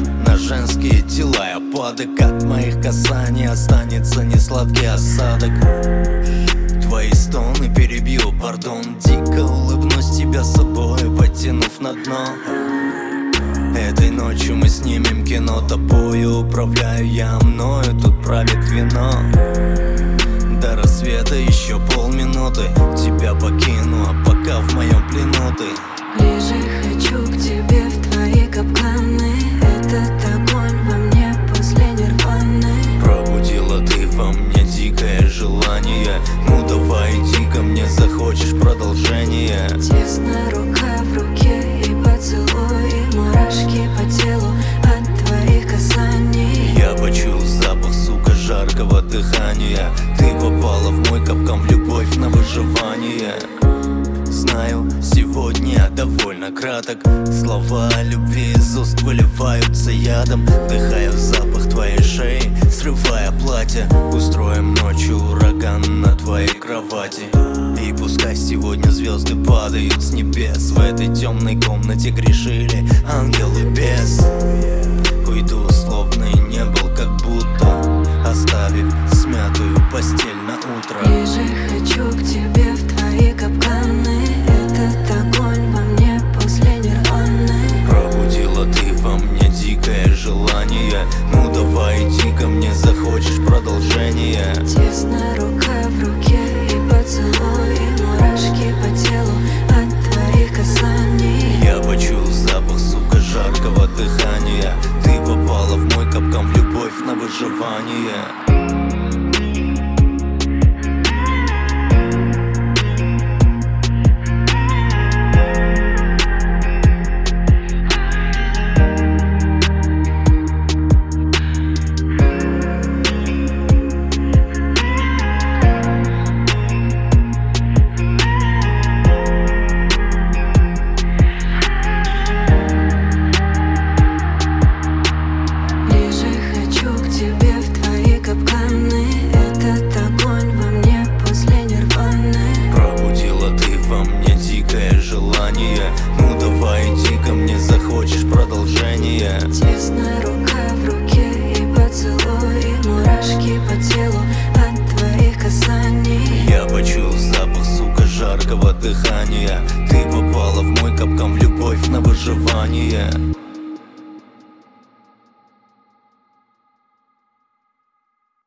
на женские тела я падок. От моих касаний останется несладкий осадок. Твои стоны перебью, пардон. Дико улыбнусь тебя собой, потянув на дно. Этой ночью мы снимем кино. Тобою управляю я, мною тут правит вино. До рассвета еще полминуты, тебя покину, а пока в моем плену ты. Ближе хочу к тебе, в твои капканы. Этот огонь во мне после нирваны. Пробудила ты во мне дикое желание. Ну давай иди ко мне, захочешь продолжение. Тесно рука в руке и поцелуй, и мурашки по телу от твоих касаний. Я почуял запах, сука, жаркого дыхания. Ты попала в мой капкан, в любовь на выживание. Знаю, сегодня я довольно краток. Слова о любви из уст выливаются ядом. Вдыхаю запах твоей шеи, срывая платье. Устроим ночью ураган на твоей кровати. И пускай сегодня звезды падают с небес. В этой темной комнате грешили ангелы без. Уйду, словно и не был, как будто оставив смятую постель на утро. Ближе хочу к тебе, в твои капканы. Этот огонь во мне после нирваны. Пробудила ты во мне дикое желание. Ну давай иди ко мне, захочешь продолжение. Тесно рука в руке и поцелуй, и мурашки по телу от твоих касаний. Я почуял запах, сука, жаркого дыхания. Ты попала в мой капкан, в любовь на выживание.